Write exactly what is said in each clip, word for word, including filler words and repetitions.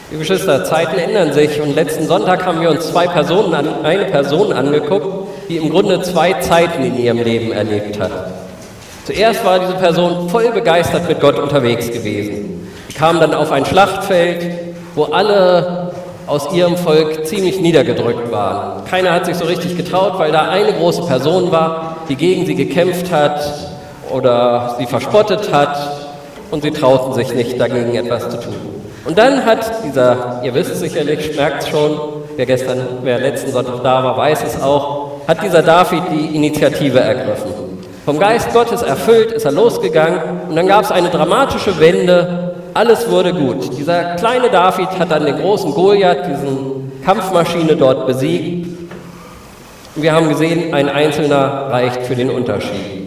Liebe Geschwister, Zeiten ändern sich und letzten Sonntag haben wir uns zwei Personen an, eine Person angeguckt, die im Grunde zwei Zeiten in ihrem Leben erlebt hat. Zuerst war diese Person voll begeistert mit Gott unterwegs gewesen. Sie kam dann auf ein Schlachtfeld, wo alle aus ihrem Volk ziemlich niedergedrückt waren. Keiner hat sich so richtig getraut, weil da eine große Person war, die gegen sie gekämpft hat oder sie verspottet hat und sie trauten sich nicht, dagegen etwas zu tun. Und dann hat dieser, ihr wisst es sicherlich, merkt es schon, wer gestern, wer letzten Sonntag da war, weiß es auch, hat dieser David die Initiative ergriffen. Vom Geist Gottes erfüllt ist er losgegangen und dann gab es eine dramatische Wende, alles wurde gut. Dieser kleine David hat dann den großen Goliath, diesen Kampfmaschine dort besiegt. Und wir haben gesehen, ein Einzelner reicht für den Unterschied.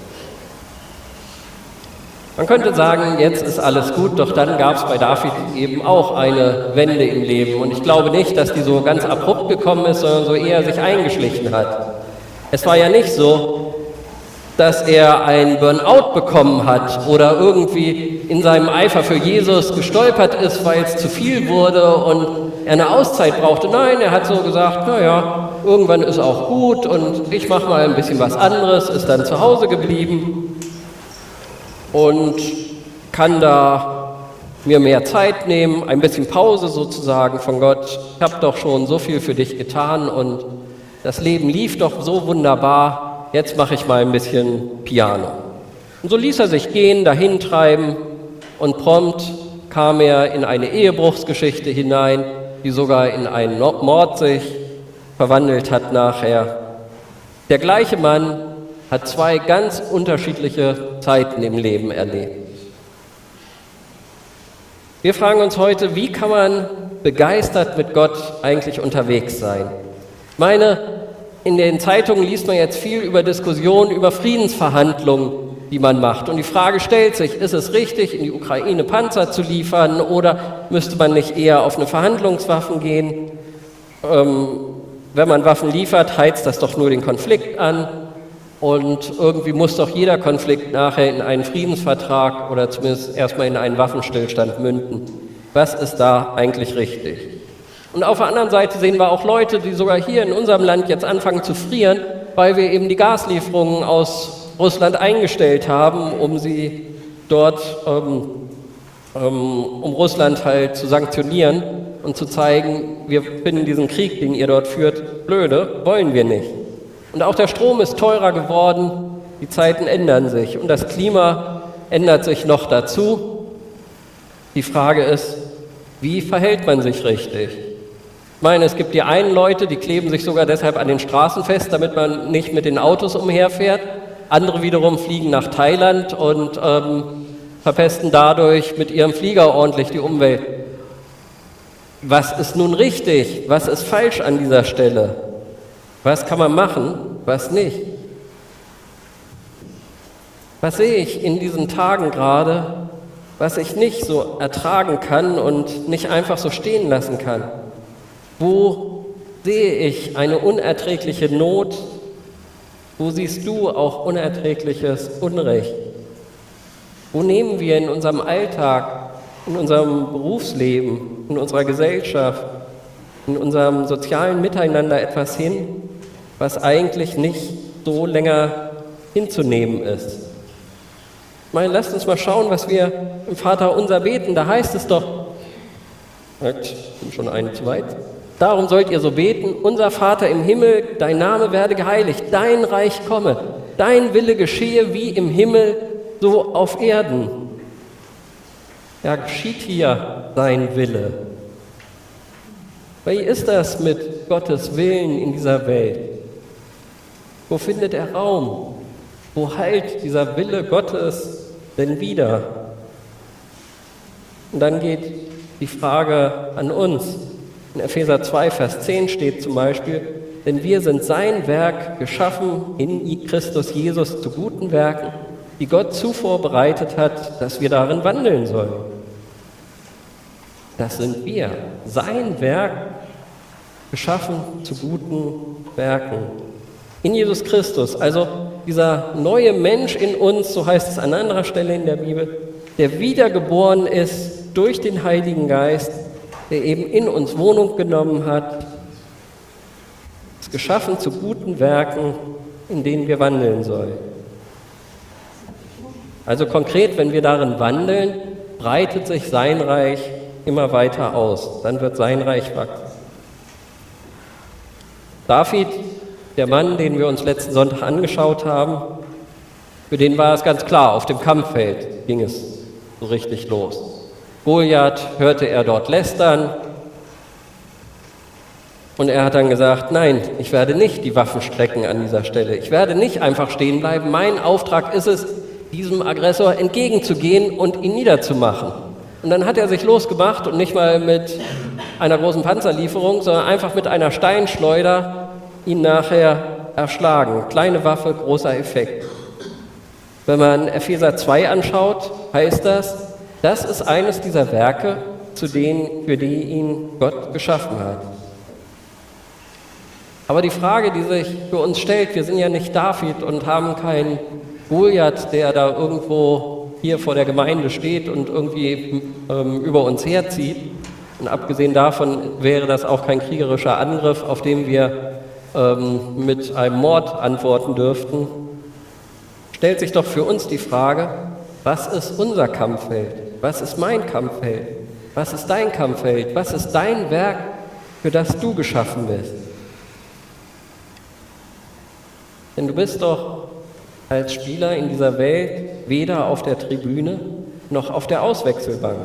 Man könnte sagen, jetzt ist alles gut, doch dann gab es bei David eben auch eine Wende im Leben. Und ich glaube nicht, dass die so ganz abrupt gekommen ist, sondern so eher sich eingeschlichen hat. Es war ja nicht so, dass er ein Burnout bekommen hat oder irgendwie in seinem Eifer für Jesus gestolpert ist, weil es zu viel wurde und er eine Auszeit brauchte. Nein, er hat so gesagt, naja, irgendwann ist auch gut und ich mache mal ein bisschen was anderes, ist dann zu Hause geblieben und kann da mir mehr Zeit nehmen, ein bisschen Pause sozusagen von Gott. Ich habe doch schon so viel für dich getan und das Leben lief doch so wunderbar, jetzt mache ich mal ein bisschen Piano. Und so ließ er sich gehen, dahin treiben und prompt kam er in eine Ehebruchsgeschichte hinein, die sogar in einen Mord sich verwandelt hat nachher. Der gleiche Mann hat zwei ganz unterschiedliche Zeiten im Leben erlebt. Wir fragen uns heute, wie kann man begeistert mit Gott eigentlich unterwegs sein? Ich meine, in den Zeitungen liest man jetzt viel über Diskussionen, über Friedensverhandlungen, die man macht. Und die Frage stellt sich, ist es richtig, in die Ukraine Panzer zu liefern oder müsste man nicht eher auf eine Verhandlungswaffen gehen? Ähm, wenn man Waffen liefert, heizt das doch nur den Konflikt an. Und irgendwie muss doch jeder Konflikt nachher in einen Friedensvertrag oder zumindest erstmal in einen Waffenstillstand münden. Was ist da eigentlich richtig? Und auf der anderen Seite sehen wir auch Leute, die sogar hier in unserem Land jetzt anfangen zu frieren, weil wir eben die Gaslieferungen aus Russland eingestellt haben, um sie dort, ähm, ähm, um Russland halt zu sanktionieren und zu zeigen, wir finden diesen Krieg, den ihr dort führt, blöde, wollen wir nicht. Und auch der Strom ist teurer geworden, die Zeiten ändern sich und das Klima ändert sich noch dazu. Die Frage ist, wie verhält man sich richtig? Ich meine, es gibt die einen Leute, die kleben sich sogar deshalb an den Straßen fest, damit man nicht mit den Autos umherfährt. Andere wiederum fliegen nach Thailand und ähm, verpesten dadurch mit ihrem Flieger ordentlich die Umwelt. Was ist nun richtig? Was ist falsch an dieser Stelle? Was kann man machen, was nicht? Was sehe ich in diesen Tagen gerade, was ich nicht so ertragen kann und nicht einfach so stehen lassen kann? Wo sehe ich eine unerträgliche Not? Wo siehst du auch unerträgliches Unrecht? Wo nehmen wir in unserem Alltag, in unserem Berufsleben, in unserer Gesellschaft, in unserem sozialen Miteinander etwas hin, was eigentlich nicht so länger hinzunehmen ist? Ich meine, lasst uns mal schauen, was wir im Vaterunser beten. Da heißt es doch, ich bin schon eine zu weit. Darum sollt ihr so beten, unser Vater im Himmel, dein Name werde geheiligt, dein Reich komme, dein Wille geschehe wie im Himmel, so auf Erden. Ja, geschieht hier dein Wille. Wie ist das mit Gottes Willen in dieser Welt? Wo findet er Raum? Wo heilt dieser Wille Gottes denn wieder? Und dann geht die Frage an uns. In Epheser zwei, Vers zehn steht zum Beispiel, denn wir sind sein Werk geschaffen in Christus Jesus zu guten Werken, die Gott zuvor bereitet hat, dass wir darin wandeln sollen. Das sind wir, sein Werk geschaffen zu guten Werken. In Jesus Christus, also dieser neue Mensch in uns, so heißt es an anderer Stelle in der Bibel, der wiedergeboren ist durch den Heiligen Geist, der eben in uns Wohnung genommen hat, ist geschaffen zu guten Werken, in denen wir wandeln sollen. Also konkret, wenn wir darin wandeln, breitet sich sein Reich immer weiter aus. Dann wird sein Reich wachsen. David, der Mann, den wir uns letzten Sonntag angeschaut haben, für den war es ganz klar, auf dem Kampffeld ging es so richtig los. Goliath hörte er dort lästern und er hat dann gesagt, nein, ich werde nicht die Waffen strecken an dieser Stelle. Ich werde nicht einfach stehen bleiben. Mein Auftrag ist es, diesem Aggressor entgegenzugehen und ihn niederzumachen. Und dann hat er sich losgemacht und nicht mal mit einer großen Panzerlieferung, sondern einfach mit einer Steinschleuder ihn nachher erschlagen. Kleine Waffe, großer Effekt. Wenn man Epheser zwei anschaut, heißt das, das ist eines dieser Werke, zu denen, für die ihn Gott geschaffen hat. Aber die Frage, die sich für uns stellt, wir sind ja nicht David und haben keinen Goliath, der da irgendwo hier vor der Gemeinde steht und irgendwie ähm, über uns herzieht. Und abgesehen davon wäre das auch kein kriegerischer Angriff, auf den wir ähm, mit einem Mord antworten dürften. Stellt sich doch für uns die Frage, was ist unser Kampffeld? Was ist mein Kampffeld? Was ist dein Kampffeld? Was ist dein Werk, für das du geschaffen bist? Denn du bist doch als Spieler in dieser Welt weder auf der Tribüne noch auf der Auswechselbank.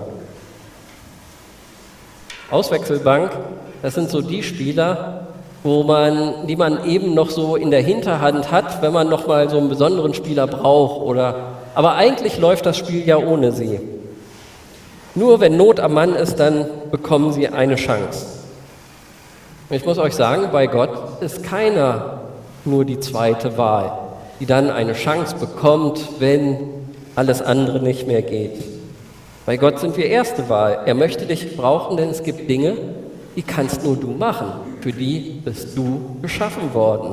Auswechselbank, das sind so die Spieler, wo man, die man eben noch so in der Hinterhand hat, wenn man noch mal so einen besonderen Spieler braucht. Oder, aber eigentlich läuft das Spiel ja ohne sie. Nur wenn Not am Mann ist, dann bekommen sie eine Chance. Und ich muss euch sagen, bei Gott ist keiner nur die zweite Wahl, die dann eine Chance bekommt, wenn alles andere nicht mehr geht. Bei Gott sind wir erste Wahl. Er möchte dich brauchen, denn es gibt Dinge, die kannst nur du machen. Für die bist du geschaffen worden.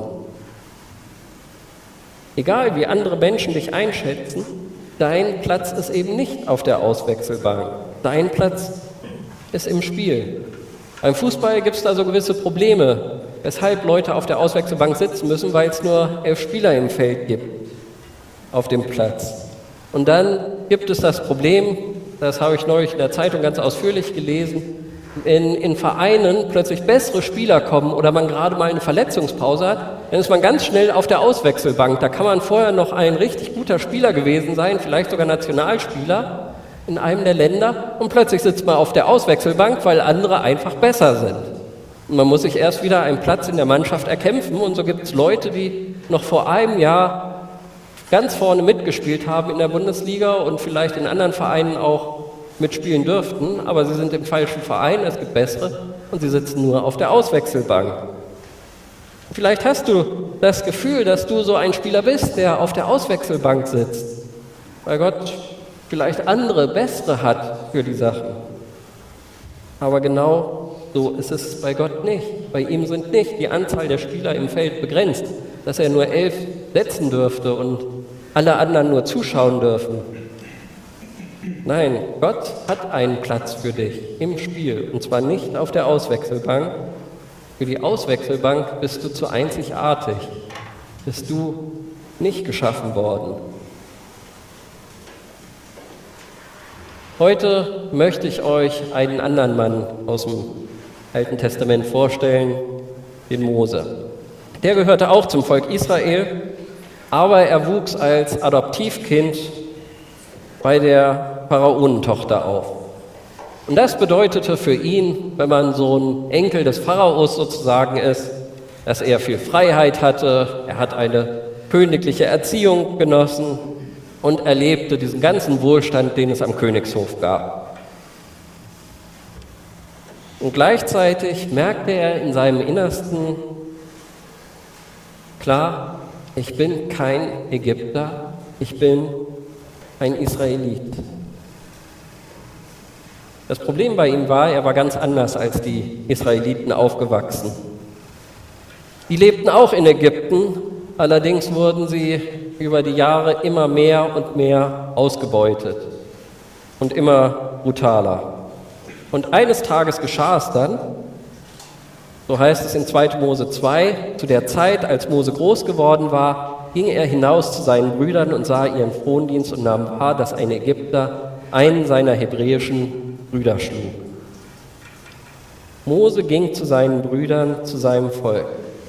Egal wie andere Menschen dich einschätzen, dein Platz ist eben nicht auf der Auswechselbank. Dein Platz ist im Spiel. Beim Fußball gibt es da so gewisse Probleme, weshalb Leute auf der Auswechselbank sitzen müssen, weil es nur elf Spieler im Feld gibt, auf dem Platz. Und dann gibt es das Problem, das habe ich neulich in der Zeitung ganz ausführlich gelesen, in, in Vereinen plötzlich bessere Spieler kommen oder man gerade mal eine Verletzungspause hat, dann ist man ganz schnell auf der Auswechselbank. Da kann man vorher noch ein richtig guter Spieler gewesen sein, vielleicht sogar Nationalspieler in einem der Länder und plötzlich sitzt man auf der Auswechselbank, weil andere einfach besser sind. Und man muss sich erst wieder einen Platz in der Mannschaft erkämpfen und so gibt es Leute, die noch vor einem Jahr ganz vorne mitgespielt haben in der Bundesliga und vielleicht in anderen Vereinen auch mitspielen dürften, aber sie sind im falschen Verein, es gibt bessere und sie sitzen nur auf der Auswechselbank. Vielleicht hast du das Gefühl, dass du so ein Spieler bist, der auf der Auswechselbank sitzt, weil Gott vielleicht andere, bessere hat für die Sachen. Aber genau so ist es bei Gott nicht. Bei ihm sind nicht die Anzahl der Spieler im Feld begrenzt, dass er nur elf setzen dürfte und alle anderen nur zuschauen dürfen. Nein, Gott hat einen Platz für dich im Spiel, und zwar nicht auf der Auswechselbank. Für die Auswechselbank bist du zu einzigartig, bist du nicht geschaffen worden. Heute möchte ich euch einen anderen Mann aus dem Alten Testament vorstellen, den Mose. Der gehörte auch zum Volk Israel, aber er wuchs als Adoptivkind bei der Pharaonentochter auf. Und das bedeutete für ihn, wenn man so ein Enkel des Pharaos sozusagen ist, dass er viel Freiheit hatte, er hat eine königliche Erziehung genossen und erlebte diesen ganzen Wohlstand, den es am Königshof gab. Und gleichzeitig merkte er in seinem Innersten, klar, ich bin kein Ägypter, ich bin ein Israelit. Das Problem bei ihm war, er war ganz anders als die Israeliten aufgewachsen. Die lebten auch in Ägypten, allerdings wurden sie über die Jahre immer mehr und mehr ausgebeutet und immer brutaler. Und eines Tages geschah es dann, so heißt es in zweiter Mose zwei, zu der Zeit, als Mose groß geworden war, ging er hinaus zu seinen Brüdern und sah ihren Frondienst und nahm wahr, dass ein Ägypter einen seiner hebräischen Brüder schlug. Mose ging zu seinen Brüdern, zu seinem Volk.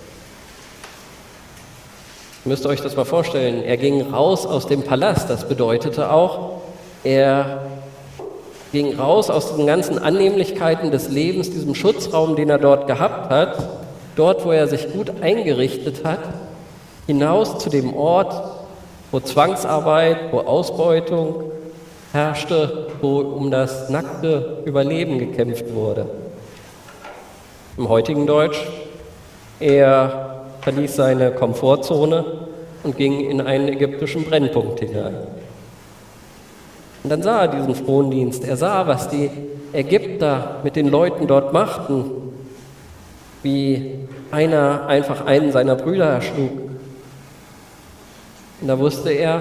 Ihr müsst euch das mal vorstellen, er ging raus aus dem Palast, das bedeutete auch, er ging raus aus den ganzen Annehmlichkeiten des Lebens, diesem Schutzraum, den er dort gehabt hat, dort, wo er sich gut eingerichtet hat, hinaus zu dem Ort, wo Zwangsarbeit, wo Ausbeutung herrschte, wo um das nackte Überleben gekämpft wurde. Im heutigen Deutsch, er verließ seine Komfortzone und ging in einen ägyptischen Brennpunkt hinein. Und dann sah er diesen Frondienst, er sah, was die Ägypter mit den Leuten dort machten, wie einer einfach einen seiner Brüder erschlug. Und da wusste er,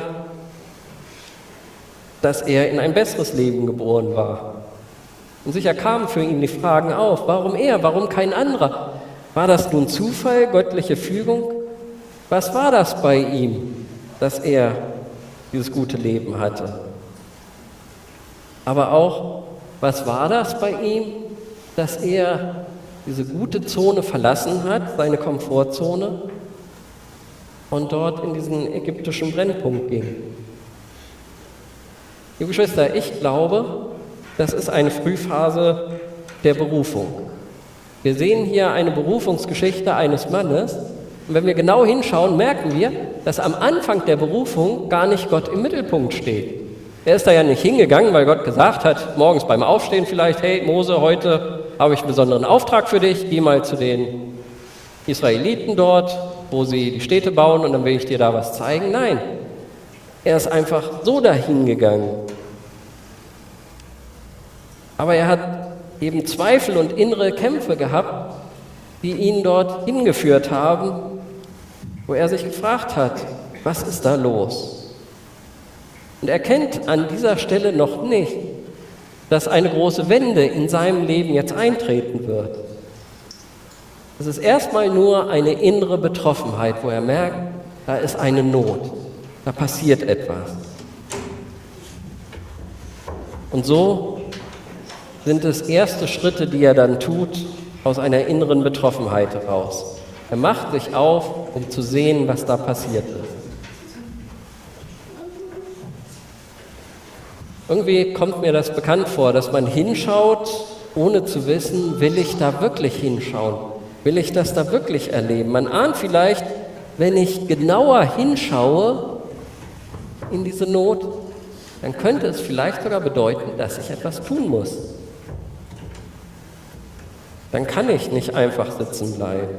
dass er in ein besseres Leben geboren war. Und sicher kamen für ihn die Fragen auf, warum er, warum kein anderer? War das nun Zufall, göttliche Fügung? Was war das bei ihm, dass er dieses gute Leben hatte? Aber auch, was war das bei ihm, dass er diese gute Zone verlassen hat, seine Komfortzone, und dort in diesen ägyptischen Brennpunkt ging? Liebe Geschwister, ich glaube, das ist eine Frühphase der Berufung. Wir sehen hier eine Berufungsgeschichte eines Mannes, und wenn wir genau hinschauen, merken wir, dass am Anfang der Berufung gar nicht Gott im Mittelpunkt steht. Er ist da ja nicht hingegangen, weil Gott gesagt hat, morgens beim Aufstehen vielleicht, hey Mose, heute habe ich einen besonderen Auftrag für dich, geh mal zu den Israeliten dort, wo sie die Städte bauen, und dann will ich dir da was zeigen. Nein, er ist einfach so dahin gegangen. Aber er hat eben Zweifel und innere Kämpfe gehabt, die ihn dort hingeführt haben, wo er sich gefragt hat, was ist da los? Und er kennt an dieser Stelle noch nicht, dass eine große Wende in seinem Leben jetzt eintreten wird. Es ist erstmal nur eine innere Betroffenheit, wo er merkt, da ist eine Not, da passiert etwas. Und so sind es erste Schritte, die er dann tut, aus einer inneren Betroffenheit heraus. Er macht sich auf, um zu sehen, was da passiert ist. Irgendwie kommt mir das bekannt vor, dass man hinschaut, ohne zu wissen, will ich da wirklich hinschauen? Will ich das da wirklich erleben? Man ahnt vielleicht, wenn ich genauer hinschaue in diese Not, dann könnte es vielleicht sogar bedeuten, dass ich etwas tun muss. Dann kann ich nicht einfach sitzen bleiben.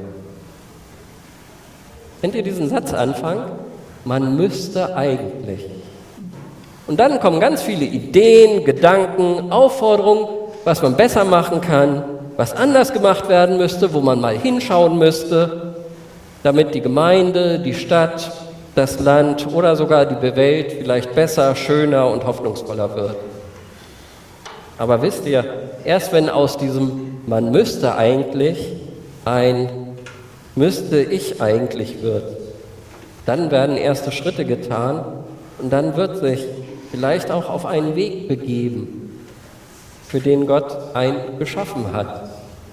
Kennt ihr diesen Satzanfang? Man müsste eigentlich. Und dann kommen ganz viele Ideen, Gedanken, Aufforderungen, was man besser machen kann, was anders gemacht werden müsste, wo man mal hinschauen müsste, damit die Gemeinde, die Stadt, das Land oder sogar die Welt vielleicht besser, schöner und hoffnungsvoller wird. Aber wisst ihr, erst wenn aus diesem man müsste eigentlich ein müsste ich eigentlich wird, dann werden erste Schritte getan und dann wird sich vielleicht auch auf einen Weg begeben, für den Gott einen geschaffen hat.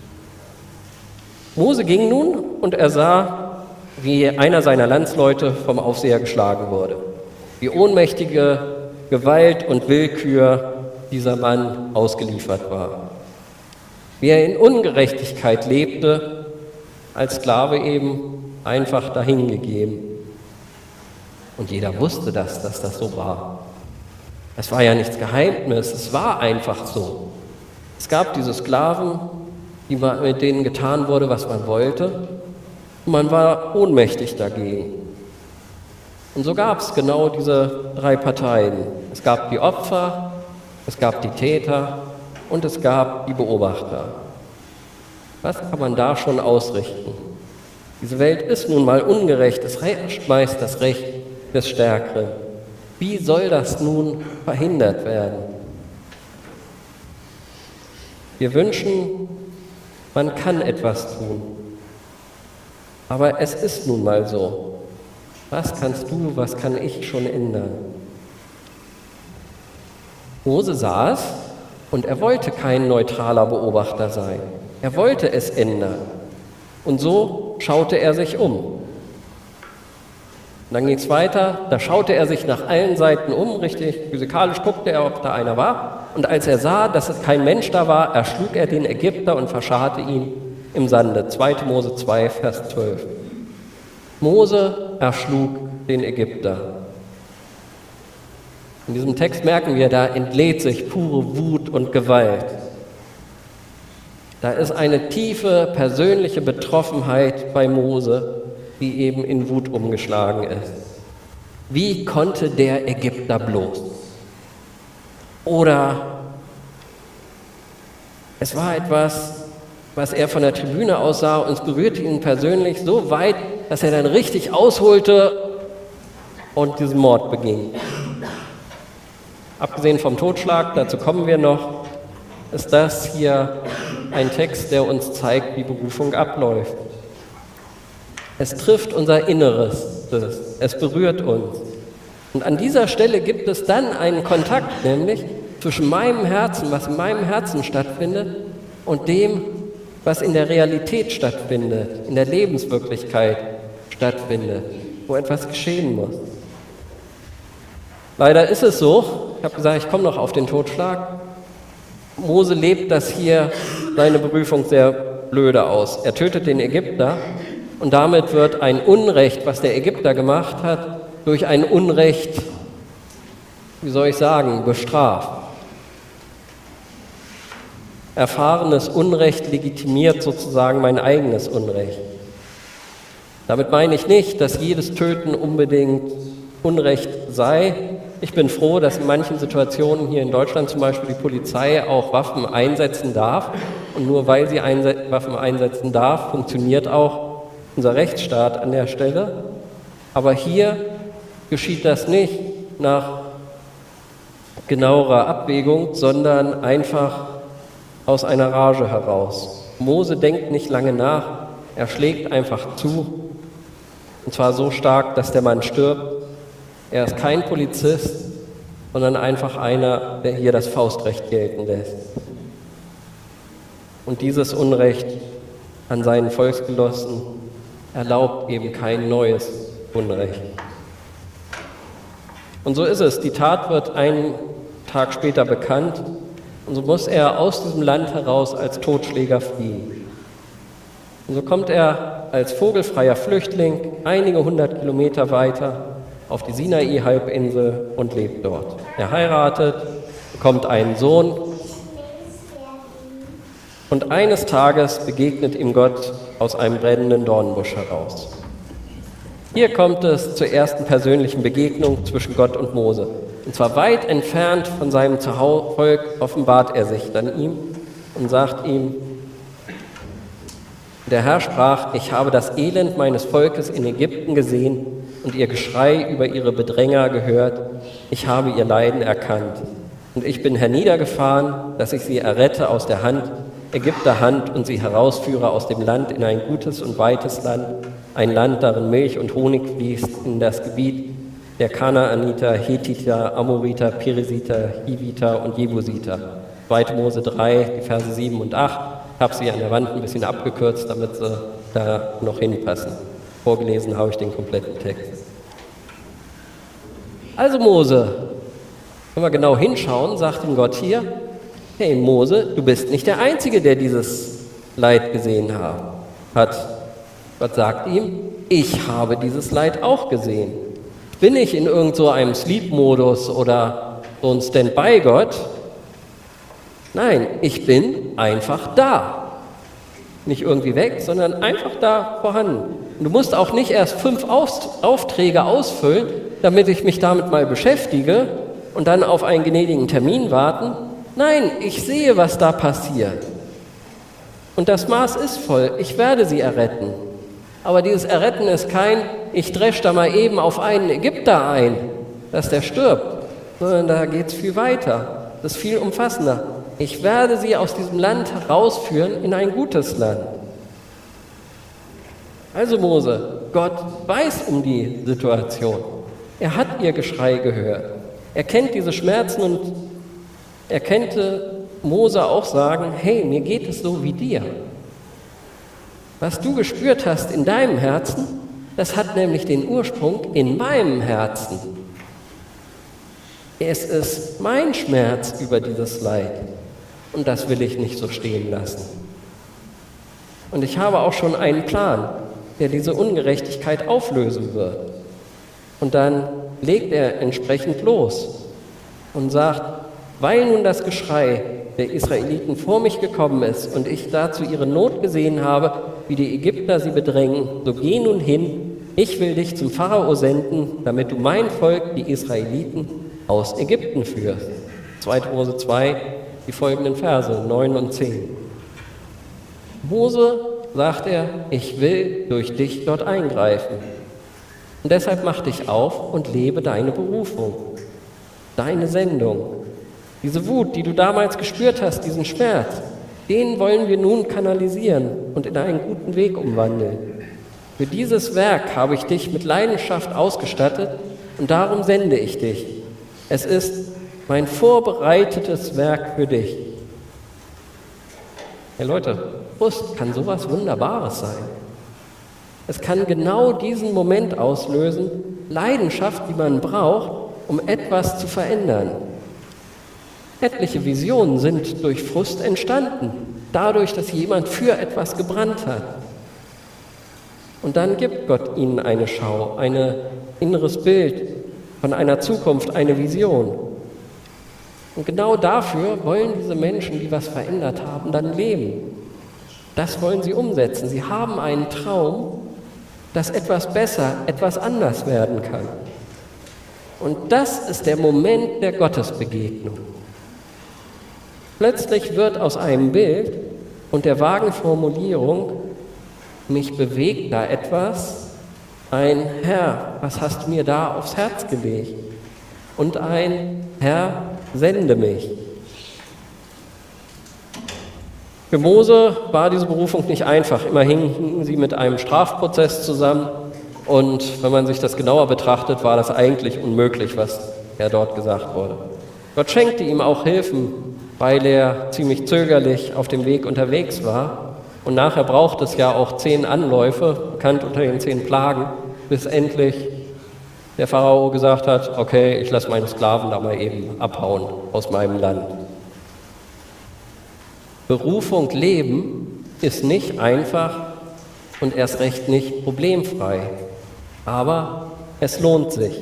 Mose ging nun und er sah, wie einer seiner Landsleute vom Aufseher geschlagen wurde, wie ohnmächtige Gewalt und Willkür dieser Mann ausgeliefert war, wie er in Ungerechtigkeit lebte, als Sklave eben einfach dahingegeben. Und jeder wusste das, dass das so war. Es war ja nichts Geheimnis, es war einfach so. Es gab diese Sklaven, die man, mit denen getan wurde, was man wollte, und man war ohnmächtig dagegen. Und so gab es genau diese drei Parteien. Es gab die Opfer, es gab die Täter und es gab die Beobachter. Was kann man da schon ausrichten? Diese Welt ist nun mal ungerecht, es herrscht meist das Recht des Stärkeren. Wie soll das nun verhindert werden? Wir wünschen, man kann etwas tun. Aber es ist nun mal so. Was kannst du, was kann ich schon ändern? Mose saß und er wollte kein neutraler Beobachter sein. Er wollte es ändern. Und so schaute er sich um. Und dann ging es weiter, da schaute er sich nach allen Seiten um, richtig physikalisch guckte er, ob da einer war. Und als er sah, dass es kein Mensch da war, erschlug er den Ägypter und verscharrte ihn im Sande. zweite Mose zwei, Vers zwölf. Mose erschlug den Ägypter. In diesem Text merken wir, da entlädt sich pure Wut und Gewalt. Da ist eine tiefe persönliche Betroffenheit bei Mose, die eben in Wut umgeschlagen ist. Wie konnte der Ägypter bloß? Oder es war etwas, was er von der Tribüne aus sah und es berührte ihn persönlich so weit, dass er dann richtig ausholte und diesen Mord beging. Abgesehen vom Totschlag, dazu kommen wir noch, ist das hier ein Text, der uns zeigt, wie Berufung abläuft. Es trifft unser Inneres, es berührt uns. Und an dieser Stelle gibt es dann einen Kontakt, nämlich zwischen meinem Herzen, was in meinem Herzen stattfindet, und dem, was in der Realität stattfindet, in der Lebenswirklichkeit stattfindet, wo etwas geschehen muss. Leider ist es so, ich habe gesagt, ich komme noch auf den Totschlag, Mose lebt das hier, seine Berufung, sehr blöde aus. Er tötet den Ägypter und damit wird ein Unrecht, was der Ägypter gemacht hat, durch ein Unrecht, wie soll ich sagen, bestraft. Erfahrenes Unrecht legitimiert sozusagen mein eigenes Unrecht. Damit meine ich nicht, dass jedes Töten unbedingt Unrecht sei. Ich bin froh, dass in manchen Situationen hier in Deutschland zum Beispiel die Polizei auch Waffen einsetzen darf. Und nur weil sie einse- Waffen einsetzen darf, funktioniert auch unser Rechtsstaat an der Stelle. Aber hier geschieht das nicht nach genauerer Abwägung, sondern einfach aus einer Rage heraus. Mose denkt nicht lange nach, er schlägt einfach zu. Und zwar so stark, dass der Mann stirbt. Er ist kein Polizist, sondern einfach einer, der hier das Faustrecht gelten lässt. Und dieses Unrecht an seinen Volksgenossen erlaubt eben kein neues Unrecht. Und so ist es, die Tat wird einen Tag später bekannt und so muss er aus diesem Land heraus als Totschläger fliehen. Und so kommt er als vogelfreier Flüchtling einige hundert Kilometer weiter auf die Sinai-Halbinsel und lebt dort. Er heiratet, bekommt einen Sohn und eines Tages begegnet ihm Gott aus einem brennenden Dornbusch heraus. Hier kommt es zur ersten persönlichen Begegnung zwischen Gott und Mose. Und zwar weit entfernt von seinem Zuhause offenbart er sich dann ihm und sagt ihm, der Herr sprach, ich habe das Elend meines Volkes in Ägypten gesehen und ihr Geschrei über ihre Bedränger gehört. Ich habe ihr Leiden erkannt. Und ich bin herniedergefahren, dass ich sie errette aus der Hand, Ägypter Hand und sie herausführe aus dem Land in ein gutes und weites Land, ein Land, darin Milch und Honig fließt, in das Gebiet der Kanaaniter, Hethiter, Amoriter, Perisiter, Hiviter und Jebusiter. zweite Mose drei, die Verse sieben und acht. Ich habe sie an der Wand ein bisschen abgekürzt, damit sie da noch hinpassen. Vorgelesen habe ich den kompletten Text. Also Mose, wenn wir genau hinschauen, sagt ihm Gott hier, hey Mose, du bist nicht der Einzige, der dieses Leid gesehen hat. Gott sagt ihm, ich habe dieses Leid auch gesehen. Bin ich in irgend so einem Sleep-Modus oder so ein Standby-Gott? Nein, ich bin einfach da. Nicht irgendwie weg, sondern einfach da vorhanden. Und du musst auch nicht erst fünf Aufträge ausfüllen, damit ich mich damit mal beschäftige und dann auf einen gnädigen Termin warten. Nein, ich sehe, was da passiert. Und das Maß ist voll. Ich werde sie erretten. Aber dieses Erretten ist kein, ich dresche da mal eben auf einen Ägypter ein, dass der stirbt, sondern da geht es viel weiter. Das ist viel umfassender. ich werde sie aus diesem Land herausführen in ein gutes Land. Also Mose, Gott weiß um die Situation. Er hat ihr Geschrei gehört. Er kennt diese Schmerzen und er könnte Mose auch sagen, hey, mir geht es so wie dir. Was du gespürt hast in deinem Herzen, das hat nämlich den Ursprung in meinem Herzen. Es ist mein Schmerz über dieses Leid und das will ich nicht so stehen lassen. Und ich habe auch schon einen Plan, der diese Ungerechtigkeit auflösen wird. Und dann legt er entsprechend los und sagt, weil nun das Geschrei der Israeliten vor mich gekommen ist und ich dazu ihre Not gesehen habe, wie die Ägypter sie bedrängen, so geh nun hin, ich will dich zum Pharao senden, damit du mein Volk, die Israeliten, aus Ägypten führst. zweite Mose zwei, die folgenden Verse, neun und zehn. Mose, sagt er, ich will durch dich dort eingreifen. Und deshalb mach dich auf und lebe deine Berufung, deine Sendung. Diese Wut, die du damals gespürt hast, diesen Schmerz, den wollen wir nun kanalisieren und in einen guten Weg umwandeln. Für dieses Werk habe ich dich mit Leidenschaft ausgestattet und darum sende ich dich. Es ist mein vorbereitetes Werk für dich. Hey Leute, Frust kann sowas Wunderbares sein. Es kann genau diesen Moment auslösen, Leidenschaft, die man braucht, um etwas zu verändern. Etliche Visionen sind durch Frust entstanden, dadurch, dass jemand für etwas gebrannt hat. Und dann gibt Gott ihnen eine Schau, ein inneres Bild von einer Zukunft, eine Vision. Und genau dafür wollen diese Menschen, die was verändert haben, dann leben. Das wollen sie umsetzen. Sie haben einen Traum, dass etwas besser, etwas anders werden kann. Und das ist der Moment der Gottesbegegnung. Plötzlich wird aus einem Bild und der vagen Formulierung, mich bewegt da etwas, ein Herr, was hast du mir da aufs Herz gelegt? Und ein Herr, sende mich. Für Mose war diese Berufung nicht einfach. Immerhin hingen sie mit einem Strafprozess zusammen und wenn man sich das genauer betrachtet, war das eigentlich unmöglich, was er dort gesagt wurde. Gott schenkte ihm auch Hilfen, weil er ziemlich zögerlich auf dem Weg unterwegs war. Und nachher braucht es ja auch zehn Anläufe, bekannt unter den zehn Plagen, bis endlich der Pharao gesagt hat, okay, ich lasse meine Sklaven da mal eben abhauen aus meinem Land. Berufung leben ist nicht einfach und erst recht nicht problemfrei, aber es lohnt sich.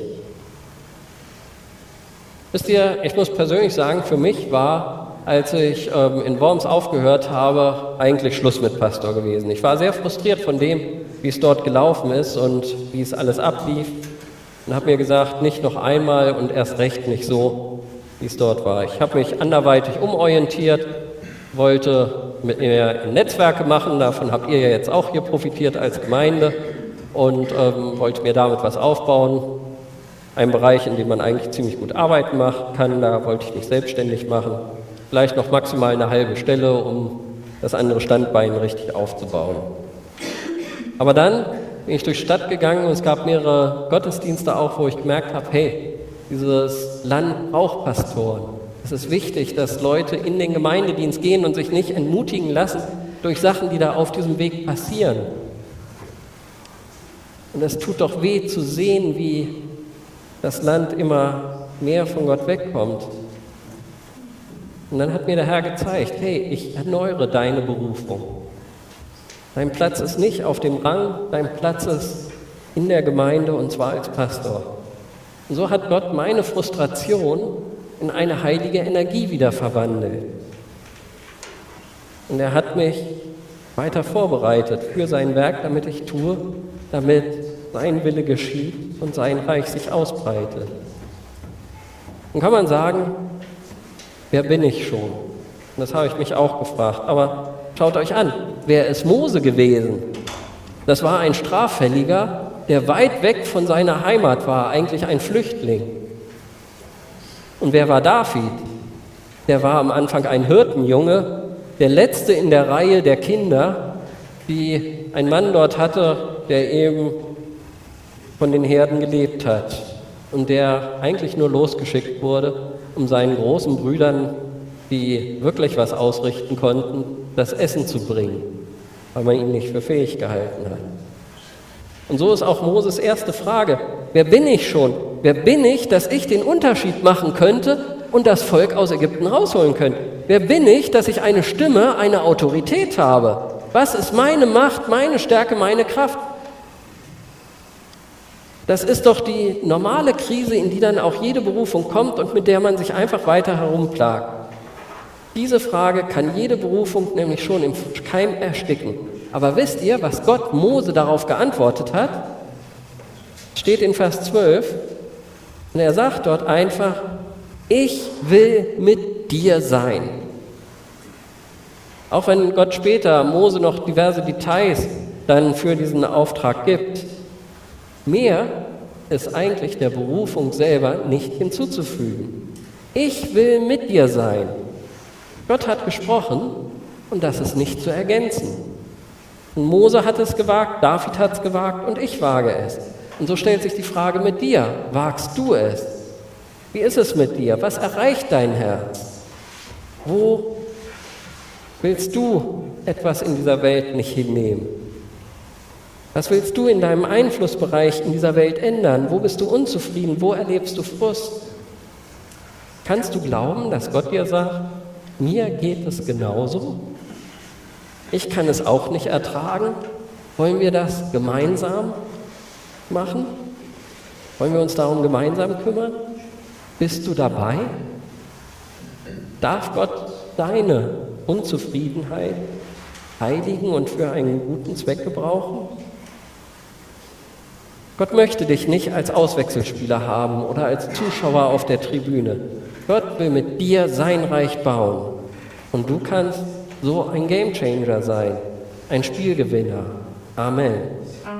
Wisst ihr, ich muss persönlich sagen, für mich war, als ich ähm, in Worms aufgehört habe, eigentlich Schluss mit Pastor gewesen. Ich war sehr frustriert von dem, wie es dort gelaufen ist und wie es alles ablief und habe mir gesagt, nicht noch einmal und erst recht nicht so, wie es dort war. Ich habe mich anderweitig umorientiert, wollte mit mir Netzwerke machen, davon habt ihr ja jetzt auch hier profitiert als Gemeinde und ähm, wollte mir damit was aufbauen. Ein Bereich, in dem man eigentlich ziemlich gut Arbeit machen kann, da wollte ich mich selbstständig machen. Vielleicht noch maximal eine halbe Stelle, um das andere Standbein richtig aufzubauen. Aber dann bin ich durch die Stadt gegangen und es gab mehrere Gottesdienste auch, wo ich gemerkt habe, hey, dieses Land braucht Pastoren. Es ist wichtig, dass Leute in den Gemeindedienst gehen und sich nicht entmutigen lassen durch Sachen, die da auf diesem Weg passieren. Und es tut doch weh zu sehen, wie das Land immer mehr von Gott wegkommt. Und dann hat mir der Herr gezeigt, hey, ich erneuere deine Berufung. Dein Platz ist nicht auf dem Rang, dein Platz ist in der Gemeinde und zwar als Pastor. Und so hat Gott meine Frustration in eine heilige Energie wieder verwandelt. Und er hat mich weiter vorbereitet für sein Werk, damit ich tue, damit sein Wille geschieht und sein Reich sich ausbreitet. Dann kann man sagen, wer bin ich schon? Und das habe ich mich auch gefragt. Aber schaut euch an, wer ist Mose gewesen? Das war ein Straffälliger, der weit weg von seiner Heimat war, eigentlich ein Flüchtling. Und wer war David? der war am Anfang ein Hirtenjunge, der letzte in der Reihe der Kinder, die ein Mann dort hatte, der eben von den Herden gelebt hat und der eigentlich nur losgeschickt wurde, um seinen großen Brüdern, die wirklich was ausrichten konnten, das Essen zu bringen, weil man ihn nicht für fähig gehalten hat. Und so ist auch Moses erste Frage: Wer bin ich schon? Wer bin ich, dass ich den Unterschied machen könnte und das Volk aus Ägypten rausholen könnte? Wer bin ich, dass ich eine Stimme, eine Autorität habe? Was ist meine Macht, meine Stärke, meine Kraft? Das ist doch die normale Krise, in die dann auch jede Berufung kommt und mit der man sich einfach weiter herumplagt. Diese Frage kann jede Berufung nämlich schon im Keim ersticken. Aber wisst ihr, was Gott Mose darauf geantwortet hat? Steht in Vers zwölf. Und er sagt dort einfach: Ich will mit dir sein. Auch wenn Gott später Mose noch diverse Details dann für diesen Auftrag gibt, mehr ist eigentlich der Berufung selber nicht hinzuzufügen. Ich will mit dir sein. Gott hat gesprochen und das ist nicht zu ergänzen. Und Mose hat es gewagt, David hat es gewagt und ich wage es. Und so stellt sich die Frage mit dir: Wagst du es? Wie ist es mit dir? Was erreicht dein Herz? Wo willst du etwas in dieser Welt nicht hinnehmen? Was willst du in deinem Einflussbereich in dieser Welt ändern? Wo bist du unzufrieden? Wo erlebst du Frust? Kannst du glauben, dass Gott dir sagt: Mir geht es genauso? Ich kann es auch nicht ertragen. Wollen wir das gemeinsam machen? Wollen wir uns darum gemeinsam kümmern? Bist du dabei? Darf Gott deine Unzufriedenheit heiligen und für einen guten Zweck gebrauchen? Gott möchte dich nicht als Auswechselspieler haben oder als Zuschauer auf der Tribüne. Gott will mit dir sein Reich bauen. Und du kannst so ein Gamechanger sein, ein Spielgewinner. Amen.